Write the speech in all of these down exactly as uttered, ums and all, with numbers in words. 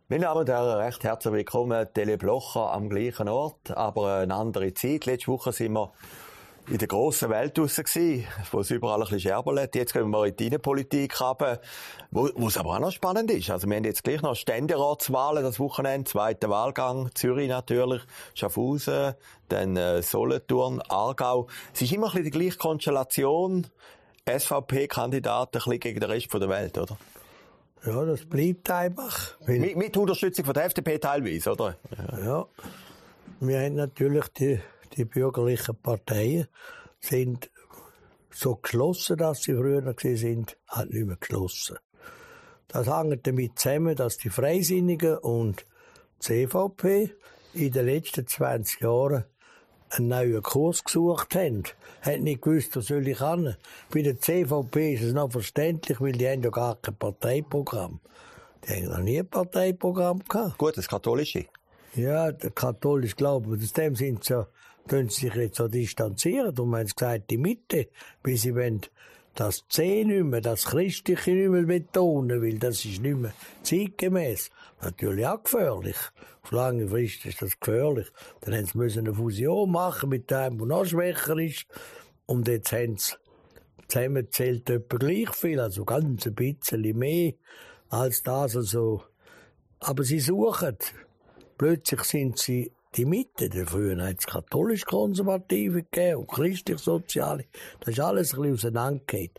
Meine Damen und Herren, recht herzlich willkommen. Tele Blocher am gleichen Ort, aber eine andere Zeit. Letzte Woche sind wir in der grossen Welt draussen gewesen, wo es überall ein bisschen scherbelt. Jetzt gehen wir in die Innenpolitik runter, wo, wo es aber auch noch spannend ist. Also wir haben jetzt gleich noch Ständeratswahlen das Wochenende, zweiter Wahlgang, Zürich natürlich, Schaffhausen, dann äh, Solothurn, Aargau. Es ist immer ein bisschen die gleiche Konstellation, S V P-Kandidaten ein bisschen gegen den Rest der Welt, oder? Ja, das bleibt einfach. Mit, mit Unterstützung von der F D P teilweise, oder? Ja. ja. Wir haben natürlich die, die bürgerlichen Parteien sind so geschlossen, dass sie früher gewesen sind, halt nicht mehr geschlossen. Das hängt damit zusammen, dass die Freisinnigen und die C V P in den letzten zwanzig Jahren einen neuen Kurs gesucht haben. Hat nicht gewusst, was soll ich hin. Bei der C V P ist es noch verständlich, weil die haben ja gar kein Parteiprogramm. Die haben noch nie ein Parteiprogramm gehabt. Gut, das Katholische. Ja, der katholische Glaube. Aus dem sind sie, können sie sich jetzt so distanzieren. Und haben sie gesagt, die Mitte, weil sie wollen das C nicht mehr, das Christliche nicht mehr betonen, weil das ist nicht mehr zeitgemäß. Natürlich auch gefährlich. Auf lange Frist ist das gefährlich. Dann haben sie eine Fusion machen mit einem, der noch schwächer ist. Und jetzt haben sie zusammengezählt etwa gleich viel, also ganz ein bisschen mehr als das. Also. Aber sie suchen. Plötzlich sind sie die Mitte. Früher hat es katholisch-konservative gegeben und christlich-soziale. Das ist alles ein bisschen auseinandergegangen.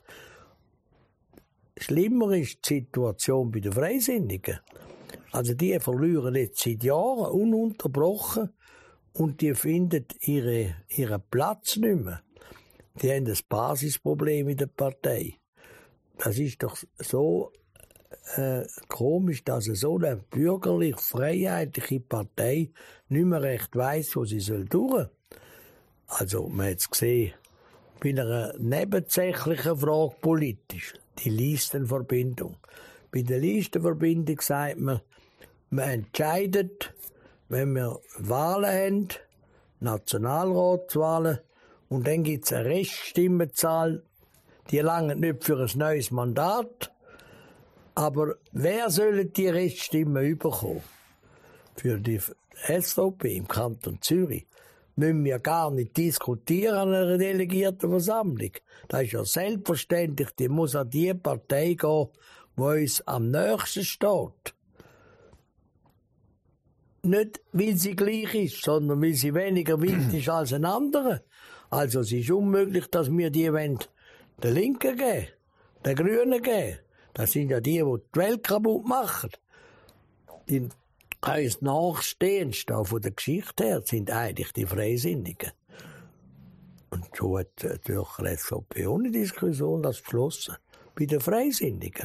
Schlimmer ist die Situation bei den Freisinnigen. Also die verlieren jetzt seit Jahren ununterbrochen und die finden ihre, ihren Platz nicht mehr. Die haben ein Basisproblem in der Partei. Das ist doch so äh, komisch, dass eine so eine bürgerlich-freiheitliche Partei nicht mehr recht weiss, wo sie soll durch. Also man hat es gesehen, bei einer nebensächlichen Frage politisch, die Listenverbindung. Bei der Listenverbindung sagt man, man entscheidet, wenn wir Wahlen haben, Nationalratswahlen, und dann gibt es eine Reststimmenzahl, die lange nicht für ein neues Mandat, aber wer soll die Reststimmen bekommen? Für die S V P im Kanton Zürich müssen wir gar nicht diskutieren an einer Delegiertenversammlung. Das ist ja selbstverständlich, die muss an die Partei gehen, die uns am nächsten steht. Nicht, weil sie gleich ist, sondern weil sie weniger wild ist als ein anderer. Also es ist unmöglich, dass wir die wollen, den Linken geben, den Grünen geben. Das sind ja die, die die Welt kaputt machen. Die uns nachstehendsten von der Geschichte her sind eigentlich die Freisinnigen. Und so hat natürlich die S V P ohne Diskussion das beschlossen. Bei den Freisinnigen.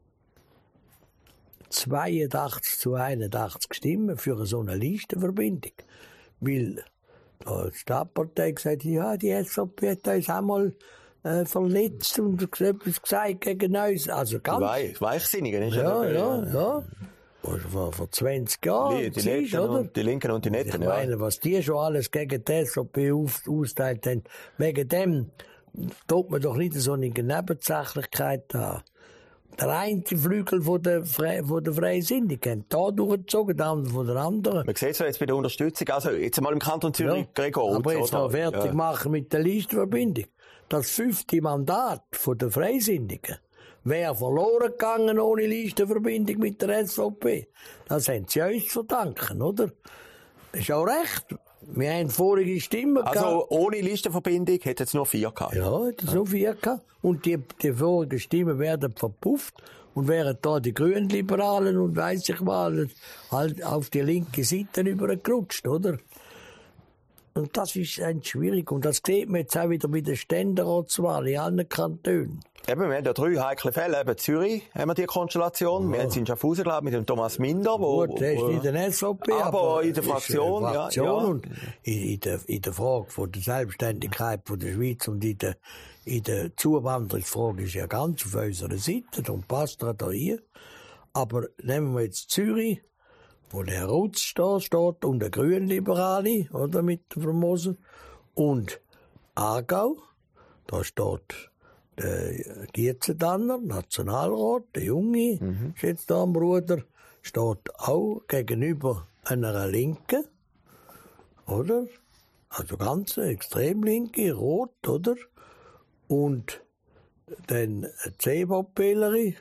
zweiundachtzig zu einundachtzig Stimmen für so eine Listenverbindung. Weil die Stadtpartei gesagt hat, ja, die S V P hat uns einmal äh, verletzt und etwas gesagt gegen uns. Also ganz... Weich, Weichsinnige, nicht? Ja, ja, ja. Vor, vor zwanzig Jahren. Die, die, Netten oder? Und, die Linken und die Netten, ich meine, ja. Was die schon alles gegen die S V P auf, austeilt haben, wegen dem tut man doch nicht so eine Nebensächlichkeit haben. Der eine Flügel von der, Fre von der Freisinnigen da durchgezogen, der andere von der anderen. Man sieht es ja jetzt bei der Unterstützung, also jetzt mal im Kanton Zürich, ja, Gregor. Aber jetzt noch fertig ja. machen mit der Listenverbindung. Das fünfte Mandat von der Freisinnigen wäre verloren gegangen ohne Listenverbindung mit der S V P. Das haben sie uns zu verdanken, oder? Das ist auch recht. Wir haben vorige Stimmen also, gehabt. Also ohne Listenverbindung hätte es nur vier gehabt. Ja, hätte es ja. nur vier gehabt. Und die, die vorigen Stimmen werden verpufft und wären da die Grünliberalen und weiss ich mal halt auf die linke Seite übergerutscht, oder? Und das ist ein schwierig. Und das sieht man jetzt auch wieder mit der Ständeratswahl in allen Kantonen. Eben, wir haben ja drei heikle Fälle. Eben Zürich haben wir die Konstellation. Ja. Wir haben es in Schaffhausen, glaube ich, mit dem Thomas Minder. Wo, Gut, der ist in der S V P. Aber, aber in der Fraktion, in der Fraktion ja. ja. Und in, in, der, in der Frage von der Selbstständigkeit von der Schweiz und in der, in der Zuwanderungsfrage ist ja ganz auf unserer Seite. Darum passt er da hier. Aber nehmen wir jetzt Zürich, wo der Herr Rutz da steht und der Grünliberale, oder, mit dem Formosen. Und Aargau, da steht der Gietzendanner, Nationalrat, der Junge, mhm. ist jetzt da am Bruder, steht auch gegenüber einer Linken, oder? Also ganz extrem Linke, rot, oder? Und dann eine CVPlerin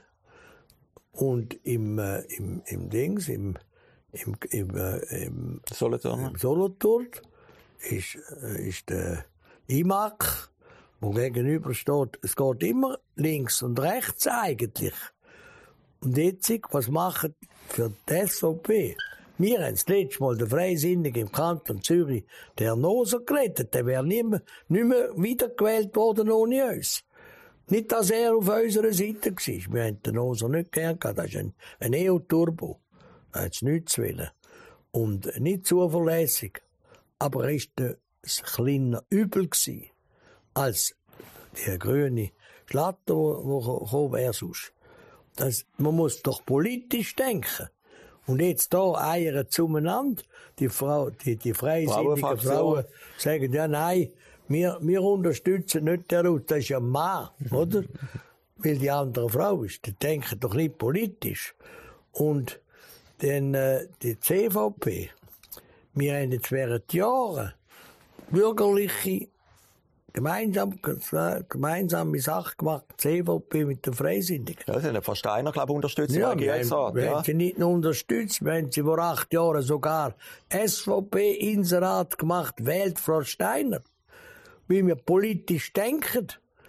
und im, äh, im, im Dings, im, im, im, äh, im Solothurn. Im Solothurn ist, äh, ist der I M A C, wo gegenüber steht, es geht immer links und rechts eigentlich. Und jetzt, was machen für die S V P? Wir haben das letzte Mal den Freisinnigen im Kanton Zürich, der Herr Noser, gerettet. Der wäre nicht mehr, nicht mehr wiedergewählt worden ohne uns. Nicht, dass er auf unserer Seite war. Wir haben den Noser nicht gern gehabt. Das ist ein, ein E U-Turbo. Da hat es nichts zu wollen. Und nicht zuverlässig. Aber er war ein kleiner Übel gewesen, als der grüne Schlatter, der gekommen wäre sonst. Das, man muss doch politisch denken. Und jetzt da eiern zueinander, die Frau, die, die freisinnigen Frauen sagen, ja nein, wir, wir unterstützen nicht den Ruth, das ist ja ein Mann, oder? Weil die andere Frau ist, die denken doch nicht politisch. Und dann, äh, die C V P, wir haben jetzt während Jahren bürgerliche Gemeinsam, gemeinsame Sache gemacht, C V P mit den Freisinnigen. Ja, sie haben fast einer, glaube ich, unterstützt ja, im Regierungsrat. Wir ja. haben sie nicht nur unterstützt, wir haben sie vor acht Jahren sogar S V P-Inserat gemacht, wählt Frau Steiner. Wie wir politisch denken.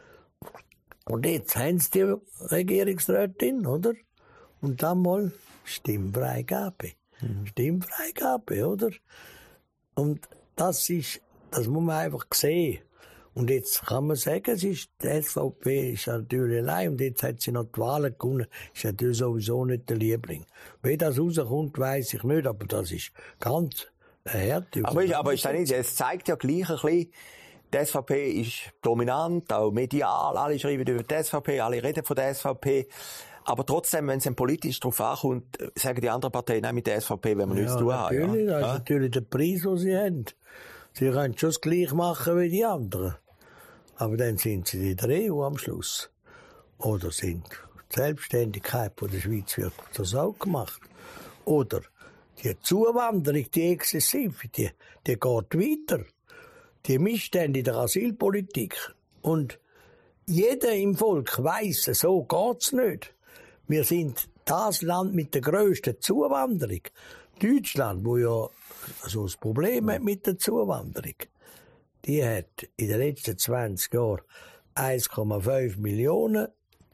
Und jetzt haben sie die Regierungsrätin, oder? Und dann mal Stimmfreigabe. Mhm. Stimmfreigabe, oder? Und das ist, das muss man einfach sehen. Und jetzt kann man sagen, es ist, die S V P ist natürlich allein und jetzt hat sie noch die Wahlen gewonnen, ist natürlich sowieso nicht der Liebling. Wie das rauskommt, weiss ich nicht, aber das ist ganz eine Härte. Aber, ist, aber ist das nicht, es zeigt ja gleich ein bisschen, die S V P ist dominant, auch medial, alle schreiben über die S V P, alle reden von der S V P. Aber trotzdem, wenn es dann politisch darauf ankommt, sagen die anderen Parteien, nein, mit der S V P wenn wir ja, nichts zu tun haben. Natürlich, ja. Das ist ja. natürlich der Preis, den sie haben. Sie können schon das Gleiche machen wie die anderen. Aber dann sind sie in der E U am Schluss. Oder sind die Selbstständigkeit von der Schweiz wird das auch gemacht. Oder die Zuwanderung, die exzessive, die, die geht weiter. Die Missstände in der Asylpolitik. Und jeder im Volk weiss, so geht's nicht. Wir sind das Land mit der grössten Zuwanderung. Deutschland, wo ja also das Problem hat mit der Zuwanderung, die hat in den letzten zwanzig Jahren eins Komma fünf Millionen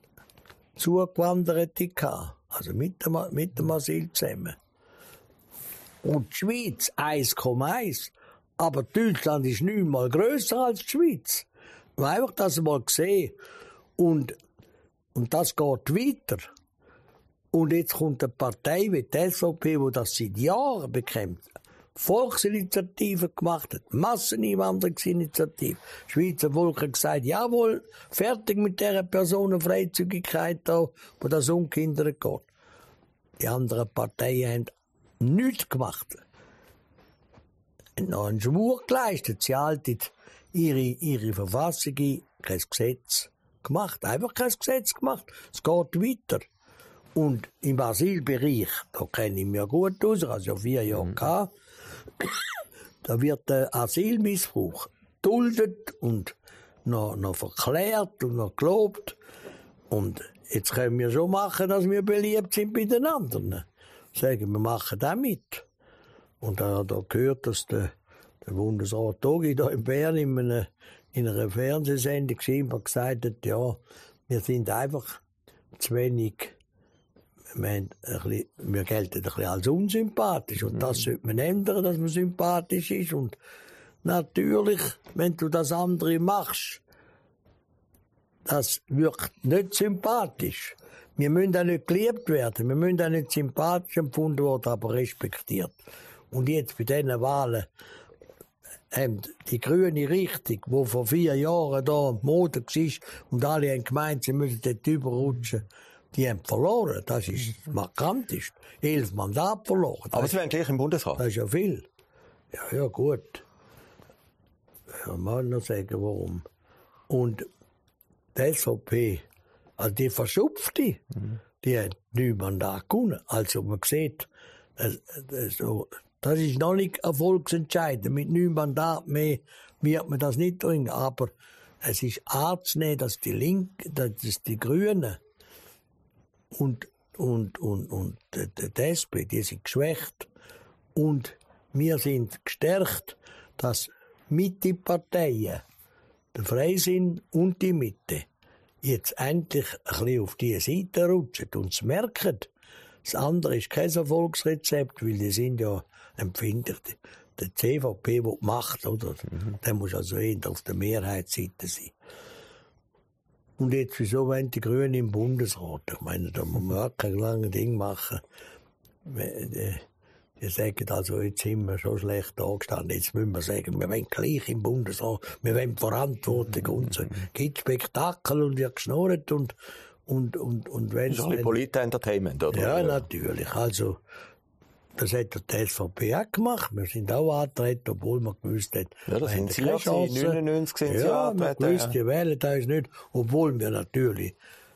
Zugewanderte gehabt. Also mit dem, mit dem Asyl zusammen. Und die Schweiz eins Komma eins. Aber Deutschland ist neunmal grösser als die Schweiz. Man muss einfach das mal sehen. Und, und das geht weiter. Und jetzt kommt eine Partei wie die S V P, die das seit Jahren bekämpft. Volksinitiativen gemacht hat, Masseneinwanderungsinitiative. Das Schweizer Volk hat gesagt, jawohl, fertig mit dieser Personenfreizügigkeit da, wo das ungehindert geht. Die anderen Parteien haben nichts gemacht. Und noch einen Schwur geleistet. Sie halten ihre, ihre Verfassung ein, kein Gesetz gemacht. Einfach kein Gesetz gemacht. Es geht weiter. Und im Asylbereich, da kenne ich mich ja gut aus, ich habe ja vier Jahre mhm. gehabt, da wird der Asylmissbrauch geduldet und noch, noch verklärt und noch gelobt. Und jetzt können wir schon machen, dass wir beliebt sind bei den anderen. Sagen, wir machen das mit. Und da hat er gehört, dass der, der Bundesrat Togi da in Bern in einer, in einer Fernsehsendung immer gesagt hat, ja, wir sind einfach zu wenig, wir, ein bisschen, wir gelten ein bisschen als unsympathisch. Und das sollte man ändern, dass man sympathisch ist. Und natürlich, wenn du das andere machst, das wirkt nicht sympathisch. Wir müssen auch nicht geliebt werden, wir müssen auch nicht sympathisch empfunden werden, aber respektiert. Und jetzt bei diesen Wahlen haben die grüne Richtung, die vor vier Jahren da Mode war und alle haben gemeint, sie müssen dort überrutschen, die haben verloren. Das ist das Markanteste. Elf Mandate verloren. Aber sie werden gleich im Bundesrat. Das ist ja viel. Ja, ja, gut. Ja, mal noch sagen, warum. Und die S V P, also die Verschupfte, mhm. die hat neun Mandate gewonnen. Also man sieht, das, das, das ist noch nicht erfolgsentscheidend. Mit neun Mandaten mehr wird man das nicht bringen. Aber es ist anzunehmen, dass die Linken, dass die Grünen und, und, und, und die S P, die sind geschwächt. Und wir sind gestärkt, dass Mitte-Parteien, der Freisinn und die Mitte, jetzt endlich ein bisschen auf diese Seite rutschen und es merken. Das andere ist kein Erfolgsrezept, weil die sind ja empfindlich. Der C V P, der die Macht, oder? Mhm. Der muss also eher auf der Mehrheitsseite sein. Und jetzt, wieso wollen die Grünen im Bundesrat? Ich meine, da muss man auch kein langes Ding machen. Die sagen also, jetzt sind wir schon schlecht angestanden. Jetzt müssen wir sagen, wir wollen gleich im Bundesrat, wir wollen Verantwortung und so. Es gibt Spektakel und wird geschnurrt und, und, und, und wenn es ist ein bisschen Polit-Entertainment, oder? Ja, natürlich. Also, das hat die S V P auch gemacht. Wir sind auch angetreten, obwohl wir gewusst haben, ja, das sind Sie ja neunundneunzig sind Sie ja, angetreten. Wir gewusst, die wählen uns nicht, obwohl wir natürlich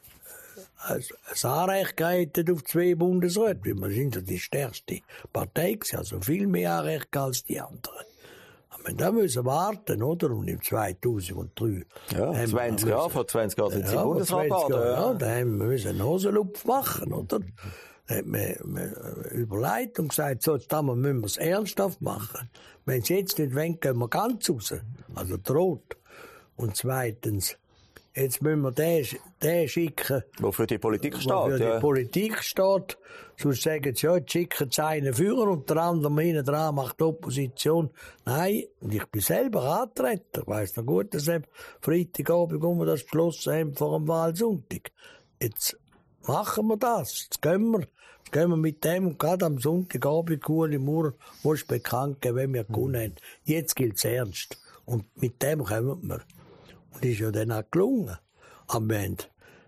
ein Anrecht gehabt auf zwei Bundesräte, weil wir sind ja die stärkste Partei gewesen, also viel mehr Anrecht als die anderen. Aber da müssen wir warten, oder? Und im zweitausenddrei. Ja, zwanzig Jahre, vor zwanzig Jahren sind Sie ja, Bundesrat geworden. Ja, ja, da haben wir einen Hosenlupf machen, oder? Da hat man, man überlegt und gesagt, so, jetzt müssen wir es ernsthaft machen. Wenn es jetzt nicht wollen, gehen wir ganz raus. Also droht. Und zweitens, jetzt müssen wir den, den schicken. Wofür die Politik steht. Wofür ja. die Politik steht. Sonst sagen sie, ja, jetzt schicken sie einen Führer und der andere hinten dran macht Opposition. Nein, und ich bin selber angetreten. Ich weiss noch gut, dass wir Freitagabend um wir das beschlossen haben vor dem Wahlsonntag. Jetzt machen wir das. Jetzt gehen wir. Jetzt gehen wir mit dem und gerade am Sonntagabend Kuhli Maurer muss bekannt geben, wenn wir gewonnen haben. Jetzt gilt es ernst. Und mit dem kommen wir. Und das ist ja dann auch gelungen. Aber wir haben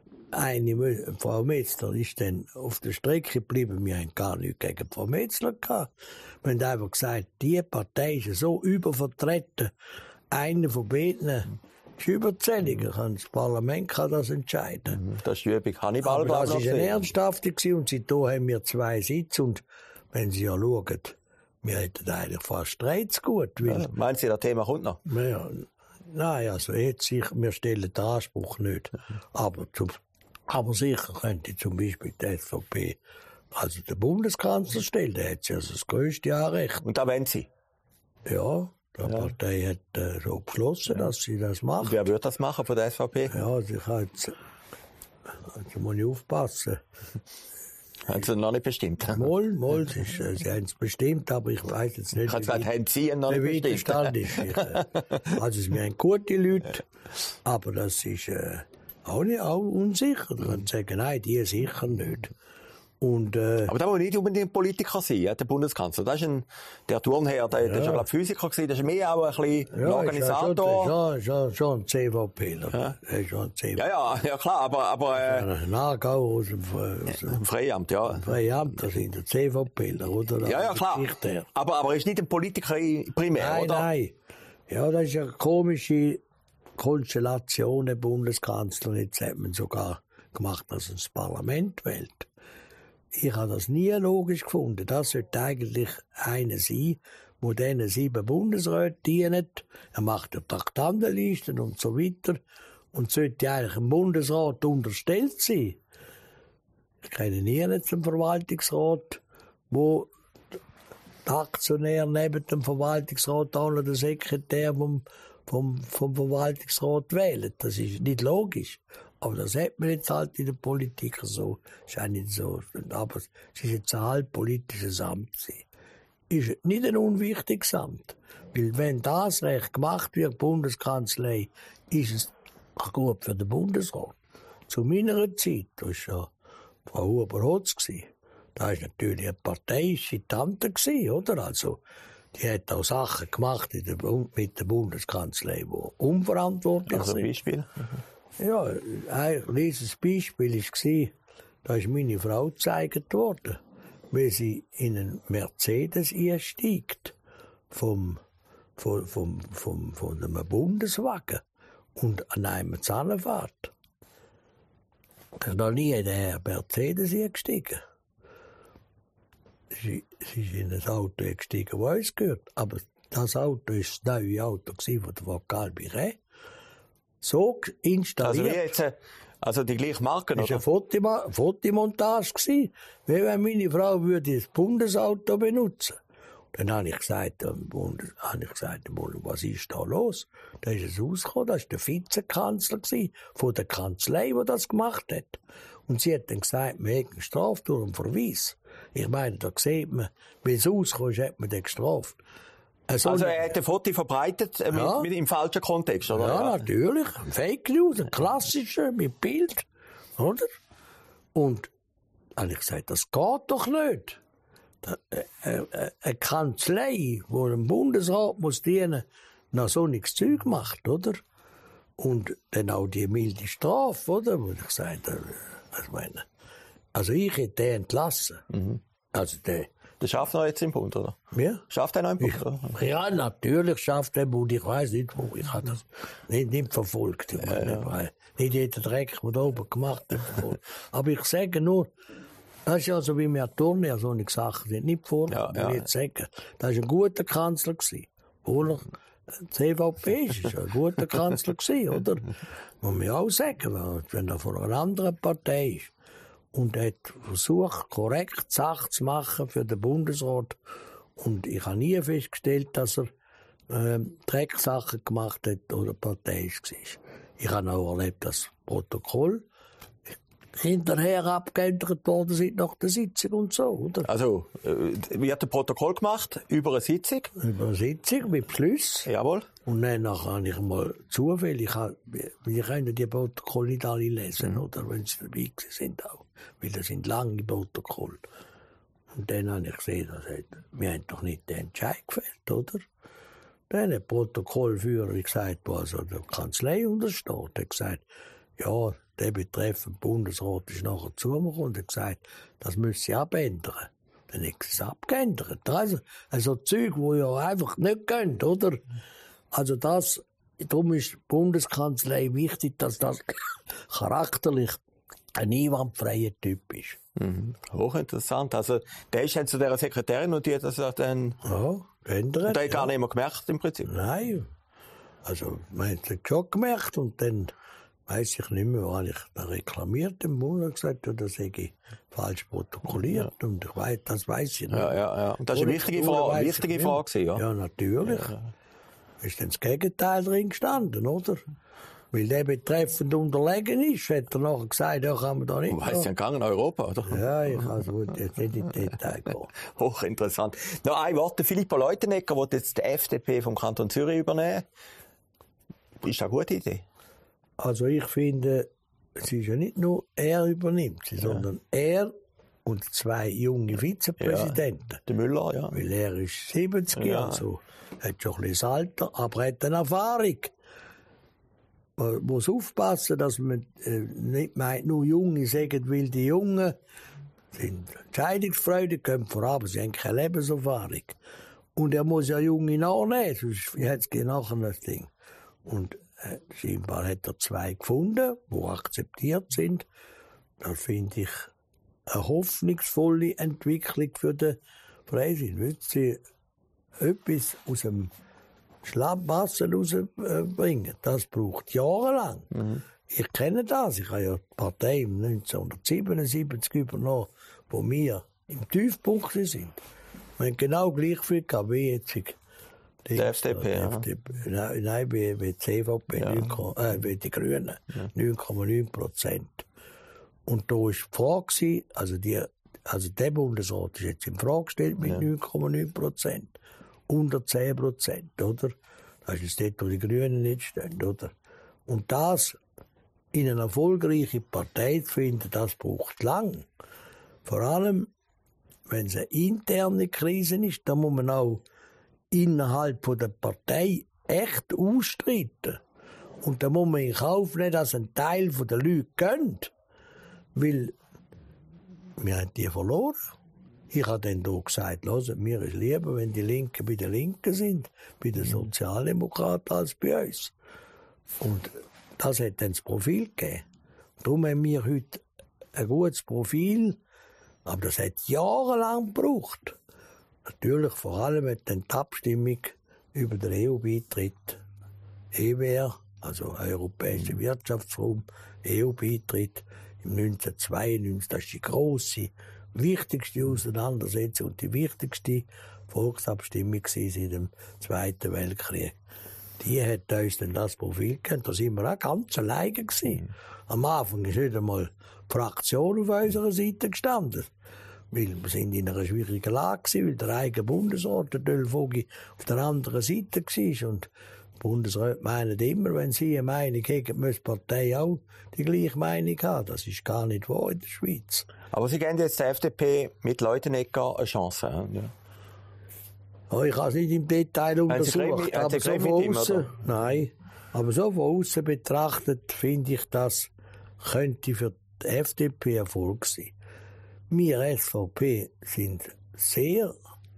eine, Frau Metzler ist dann auf der Strecke geblieben. Wir haben gar nichts gegen Frau Metzler gehabt. Wir haben einfach gesagt, die Partei ist so übervertreten. Eine von beiden ist überzähliger. Das Parlament kann das entscheiden. Das ist die Übung Hannibal. Aber das war eine ernsthafte und seitdem haben wir zwei Sitze. Und wenn Sie ja schauen, wir hätten eigentlich fast drei zu gut. Weil, ja, meinen Sie, das Thema kommt noch? Ja, nein, also jetzt sicher, wir stellen den Anspruch nicht. Aber, zum, aber sicher könnte zum Beispiel die S V P, also der Bundeskanzler stellen, der hat also das grösste Anrecht. Und da wollen Sie? Ja. Die ja. Partei hat äh, so beschlossen, ja. dass sie das macht. Und wer wird das machen von der S V P? Ja, also ich habe jetzt, also muss ich aufpassen. Haben Sie noch nicht bestimmt? Moll, Moll, sie, sie haben es bestimmt, aber ich weiß jetzt nicht, ich wie, gesagt, haben Sie noch nicht bestimmt? Stand ist. Ich, äh, also wir haben gute Leute, aber das ist äh, auch, nicht, auch unsicher. Man kann sagen, nein, die sicher nicht. Und, äh, aber da muss nicht unbedingt ein Politiker sein, ja, der Bundeskanzler. Das ist ein, der Turnherr, der, ja. der ist ja, glaube Physiker gewesen, das ist mehr auch ein bisschen ja, ein Organisator. Ja, schon, schon ein C V Pler. Ja. Schon ein C V P. Ja, ja, ja, klar, aber, aber, äh, Nagau aus dem, aus dem Freiamt, ja. Freiamt, das sind der C V Pler, oder? Ja, ja, klar. Aber, aber er ist nicht ein Politiker primär, nein, oder? Nein, ja, das ist eine komische Konstellation, der Bundeskanzler. Jetzt hat man sogar gemacht, dass er das Parlament wählt. Ich habe das nie logisch gefunden. Das sollte eigentlich einer sein, der diesen sieben Bundesräten dient. Er macht ja Traktandenlisten und so weiter. Und sollte eigentlich ein Bundesrat unterstellt sein. Ich kenne nie jetzt einen Verwaltungsrat, wo der Aktionär neben dem Verwaltungsrat auch noch den Sekretär vom, vom, vom Verwaltungsrat wählt. Das ist nicht logisch. Aber das hat man jetzt halt in der Politik so. Ist auch nicht so. Aber es ist jetzt ein halb politisches Amt. Ist nicht ein unwichtiges Amt. Weil wenn das Recht gemacht wird, Bundeskanzlei, ist es gut für den Bundesrat. Zu meiner Zeit, das war ja Frau Huber-Hotz, da war natürlich eine parteiische Tante, oder? Also, die hat auch Sachen gemacht in der, mit der Bundeskanzlei, die unverantwortlich also sind. Beispiel? Ja, ein kleines Beispiel war, da ist meine Frau gezeigt worden, wie sie in einen Mercedes einsteigt, vom, vom, vom, vom, von einem Bundeswagen und an einem Zahnfahrt. Er ist noch nie in den Mercedes gestiegen. Sie, sie ist in ein Auto gestiegen, das uns gehört. Aber das Auto war das neue Auto von der Vocal Biret. So installiert. Also wie jetzt, also die gleiche Marke, oder? Das war eine Fotoma- Fotomontage. Wie wenn meine Frau würde das Bundesauto benutzen. Dann habe ich gesagt, dem Bundes, habe ich gesagt, was ist da los? Da ist es rausgekommen, das war der Vizekanzler von der Kanzlei, der das gemacht hat. Und sie hat dann gesagt, wir hätten gestraft durch einen Verweis. Ich meine, da sieht man, wie es rausgekommen ist, hat man den gestraft. Also, also er hat ein Foto verbreitet äh, ja. mit, mit, im falschen Kontext, oder? Ja, natürlich. Ein Fake News, ein klassischer, mit Bild. Oder? Und habe ich gesagt, das geht doch nicht. Eine Kanzlei, die einem Bundesrat muss dienen, noch so nichts Zeug macht, oder? Und dann auch die milde Strafe, oder? Wo ich gesagt habe, ich meine, also ich hätte den entlassen. Mhm. Also der. Der schafft noch jetzt im Bund, oder? Ja. Schafft er noch im Bund, ich, oder? Ja, natürlich schafft er im Bund. Ich weiss nicht, wo. Ich habe das nicht, nicht verfolgt. Ich meine, ja, ja. Nicht jeden Dreck, der da oben gemacht hat. Aber ich sage nur, das ist ja so wie wir Turnen, ja, so eine Sachen sind nicht vor. Ja, ja. Ich sagen, das war ein guter Kanzler gewesen. Oder? C V P ist ein guter Kanzler gewesen, oder? Muss man auch sagen, wenn er von einer anderen Partei ist. Und er hat versucht, korrekt Sachen zu machen für den Bundesrat. Und ich habe nie festgestellt, dass er äh, Drecksachen gemacht hat oder parteiisch war. Ich habe auch erlebt, dass das Protokoll hinterher abgeändert worden sind nach der Sitzung und so, oder? Also, äh, wird ein Protokoll gemacht über eine Sitzung? Über eine Sitzung mit Beschluss. Jawohl. Und dann habe ich mal Zufall, ich habe, wir können die Protokolle nicht alle lesen, mhm. oder, wenn sie dabei sind auch. Weil das sind lange Protokolle. Und dann habe ich gesehen, dass hat, wir haben doch nicht den Entscheid gefällt, oder? Dann hat der Protokollführer gesagt, was an der Kanzlei untersteht, hat gesagt, ja, der betreffende Bundesrat ist nachher zu mir und hat gesagt, das müsse sie abändern. Dann hat sie es abgeändert. Also, also Zeug, die ja einfach nicht gehen, oder? Also das, darum ist die Bundeskanzlei wichtig, dass das charakterlich ein einwandfreier Typ ist. Mhm. Hochinteressant. Also, der ist dann zu dieser Sekretärin und die hat das dann... Ja, geändert. Und der hat ja. gar nicht mehr gemerkt, im Prinzip? Nein. Also, man hat es schon gemerkt und dann... Weiss ich nicht mehr, weil ich da reklamiert im Bund und gesagt habe, das hätte ich falsch protokolliert. Ja. Und ich weiss, das weiss ich nicht. Ja, ja, ja. Und das war eine wichtige Frage, wichtige Frage, ja. Ja, natürlich. Ja, ja. Ist dann das Gegenteil drin gestanden, oder? Weil der betreffend unterlegen ist, hat er nachher gesagt, ja, kann man da nicht. Du weißt ja gegangen in Europa, oder? Ja, ich kann es jetzt nicht in Detail gehen. Hochinteressant. Noch ein Wort, der Philipp Leutenegger will jetzt die F D P vom Kanton Zürich übernehmen. Ist das eine gute Idee? Also ich finde, es ist ja nicht nur er übernimmt sie, ja. sondern er und zwei junge Vizepräsidenten. Ja, der Müller, ja. Weil er ist siebzig, ja. also hat schon ein bisschen das Alter, aber er hat eine Erfahrung. Man muss aufpassen, dass man äh, nicht meint, nur Junge sagen, weil die Jungen sind entscheidungsfreudig, kommen voran, aber sie haben keine Lebenserfahrung. Und er muss ja Junge nachnehmen, sonst hat es nachher das Ding. Und Äh, scheinbar hat er zwei gefunden, die akzeptiert sind. Das finde ich eine hoffnungsvolle Entwicklung für den Freisinn. Wenn sie etwas aus dem Schlammwasser rausbringen, das braucht jahrelang. Mhm. Ich kenne das. Ich habe ja die Partei neunzehnhundertsiebenundsiebzig übernommen, wo wir im Tiefpunkt sind. Wir haben genau gleich viel gehabt wie jetzt. Die F D P, ja. F D P, nein, nein, bei, bei C V P, ja. neun, äh, bei den Grünen, ja. neun Komma neun Prozent. Und da war die Frage, also, die, also der Bundesrat ist jetzt in Frage gestellt mit ja. neun Komma neun Prozent. Unter zehn Prozent, oder? Das ist dort, wo die Grünen nicht stehen, oder? Und das in eine erfolgreiche Partei zu finden, das braucht lang. Vor allem, wenn es eine interne Krise ist, dann muss man auch innerhalb der Partei echt ausstreiten. Und da muss man in Kauf nehmen, dass ein Teil der Leute gönnt. Weil wir haben die verloren. Ich habe dann hier gesagt, hört, mir ist lieber, wenn die Linken bei den Linken sind, bei den Sozialdemokraten, als bei uns. Und das hat dann das Profil gegeben. Darum haben wir heute ein gutes Profil, aber das hat jahrelang gebraucht. Natürlich vor allem mit der Abstimmung über den E U-Beitritt, E W R, also Europäischer Wirtschaftsraum, E U-Beitritt im neunzehnhundertzweiundneunzig. Das ist die grosse, wichtigste Auseinandersetzung und die wichtigste Volksabstimmung seit dem Zweiten Weltkrieg. Die hat uns dann das Profil gegeben. Da sind wir auch ganz alleine gewesen. Am Anfang ist nicht einmal die Fraktion auf unserer Seite gestanden. Weil wir sind in einer schwierigen Lage gewesen, weil der eigene Bundesrat, der Dölfogi, auf der anderen Seite war. Und die Bundesräte meinen immer, wenn sie eine Meinung haben, muss die Partei auch die gleiche Meinung haben. Das ist gar nicht wahr in der Schweiz. Aber Sie geben jetzt der F D P mit Leutenegger eine Chance. Ja. Oh, ich habe es nicht im Detail untersucht, aber so von außen, nein, aber so von außen betrachtet finde ich, das könnte für die F D P Erfolg sein. Wir S V P sind sehr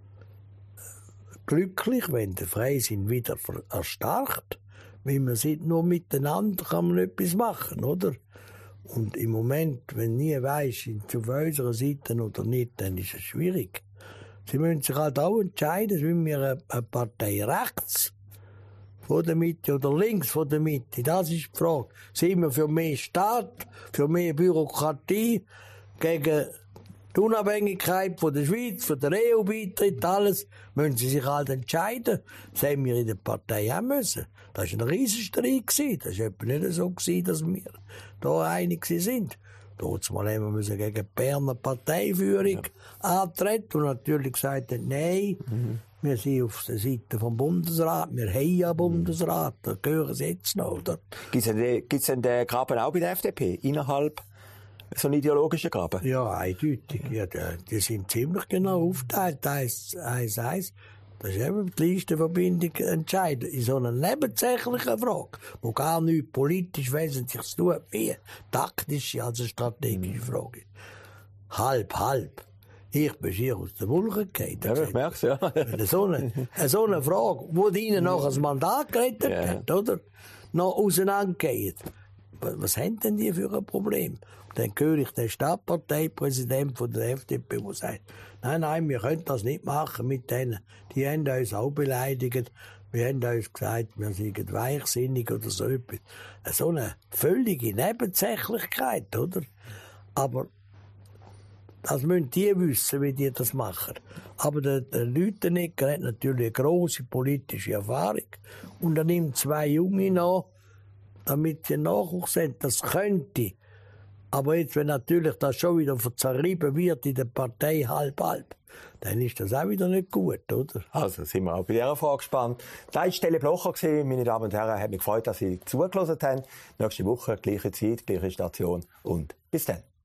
glücklich, wenn der Freisinn wieder erstarkt, weil man sieht, nur miteinander kann man etwas machen, oder? Und im Moment, wenn nie weiss, sind sie auf unserer Seite oder nicht, dann ist es schwierig. Sie müssen sich halt auch entscheiden, sind wir eine Partei rechts von der Mitte oder links von der Mitte. Das ist die Frage. Sind wir für mehr Staat, für mehr Bürokratie, gegen die Unabhängigkeit von der Schweiz, von der E U-Beitritt, alles, müssen sie sich halt entscheiden. Das haben wir in der Partei auch müssen. Das war ein Riesenstreit. Das war etwa nicht so, dass wir da einig sind. Dort haben wir müssen gegen die Berner Parteiführung ja. antreten und natürlich gesagt, nein, mhm. wir sind auf der Seite vom Bundesrat, wir haben ja Bundesrat, da gehören sie jetzt noch. Gibt es denn den Graben auch bei der F D P, innerhalb so einen ideologischen Graben? Ja, eindeutig. Ja, die, die sind ziemlich genau aufgeteilt, eins, eins, eins. Das ist eben die Listenverbindung entscheidend. In so einer nebensächlichen Frage, wo gar nichts politisch Wesentliches tut, wie taktische, also strategische Frage. Halb, halb. Ich bin hier aus der Wolke gefallen. Ja, ich merke es, ja. So eine, so eine Frage, wo die ihnen noch das Mandat gerettet ja. hat, oder? Noch auseinandergehen. Was haben denn die für ein Problem? Und dann höre ich den Stadtparteipräsidenten von der F D P, der sagt, nein, nein, wir können das nicht machen mit denen. Die haben uns auch beleidigt. Wir haben uns gesagt, wir sind weichsinnig oder so etwas. So eine völlige Nebensächlichkeit, oder? Aber das müssen die wissen, wie die das machen. Aber der, der Leutenegger hat natürlich eine grosse politische Erfahrung. Und er nimmt zwei Junge noch, damit sie Nachwuchs haben. Das könnte. Aber jetzt, wenn natürlich das schon wieder zerrieben wird in der Partei halb-halb, dann ist das auch wieder nicht gut, oder? Also sind wir auch bei dieser Frage gespannt. Das war Stelle Blocher, meine Damen und Herren. Hat mich gefreut, dass Sie zugehört haben. Nächste Woche, gleiche Zeit, gleiche Station und bis dann.